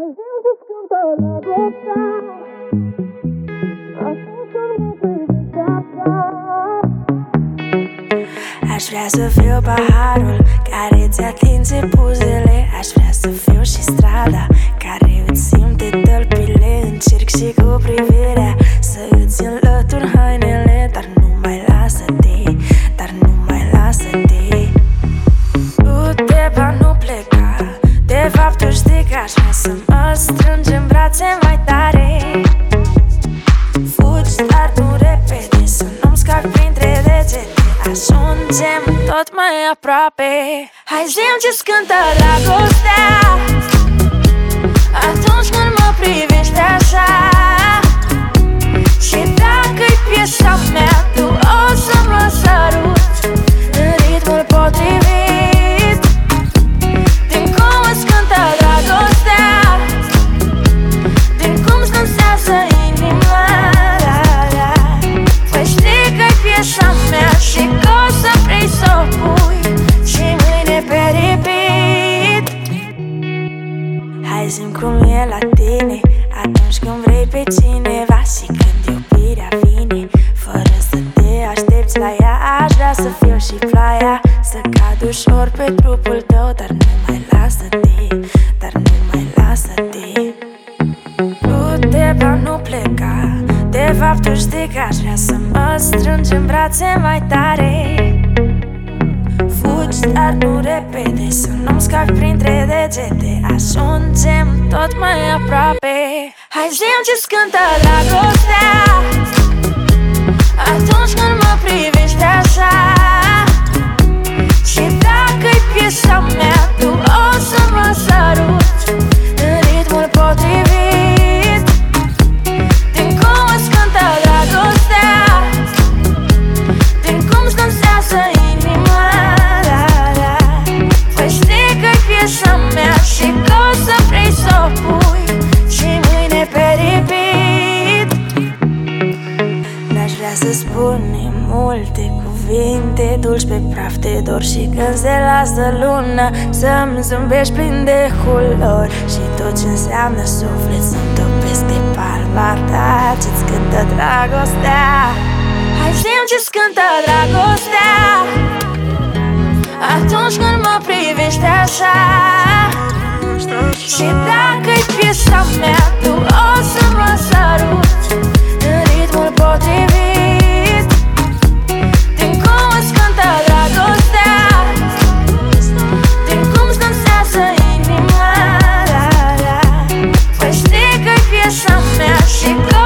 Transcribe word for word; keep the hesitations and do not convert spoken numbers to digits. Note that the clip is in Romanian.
Hai zi-mi ce-ți cântă dragostea, atunci când mă privești așa. Aș vrea să fiu paharul care ți atinge buzele. Aș vrea să fiu și strada care îți simte tălpile. Încerc și cu privirea să îți înlătur hainele. Dar nu mai lasă-te, dar nu mai lasă-te. Du-te, ba nu pleca. De fapt tu știi că aș vrea să mă strângi în brațe mai tare. Fugi, dar nu repede, să nu-mi scapi printre degete. Ajungem tot mai aproape. Hai zi-mi ce-ți cântă dragostea, atunci când mă privești așa. Și dacă-i piesa mea, tu o să mă săruți în ritmul potrivit. Din cum îți cântă dragostea, din cum-ți dansează inima, da, da. Păi știi că-i piesa mea și că o să vrei să o pui și mâine pe repeat. Hai zi-mi cum e la tine atunci când vrei pe cineva și când iubirea vine fără să te aștepți la ea. Aș vrea să fiu și ploaia, să cad ușor pe trupul tău. Dar nu mai lasă-te, dar nu mai lasă-te. Du-te, ba nu pleca. De fapt tu știi că aș vrea să mă strângi în brațe mai tare. Fugi, dar nu repede, să nu-mi scapi printre degete. Ajungem tot mai aproape. Hai zi-mi ce-ți cântă dragostea, atunci când mă privești așa. Și dacă-i piesa mea, tu o să mă săruți în ritmul potrivit. Din cum îți cântă dragostea, din cum-ți dansează inima, da, da. Păi știi că-i piesa mea și că o să vrei să o pui și mâine pe repeat. N-aș vrea să spunem multe cuvinte dulci pe praf de dor. Și când se lasă luna să-mi zâmbești plin de culori. Și tot ce înseamnă suflet să-mi topesc de palma ta ce-ți cântă dragostea. Hai zi-mi ce-ți cântă dragostea, atunci când mă privești așa. Și dacă-i piesa mea, tu o să mă săruți în ritmul potrivit. Din cum îți cântă dragostea, din cum-ți dansează inima, da, da. Păi știi că-i piesa mea și că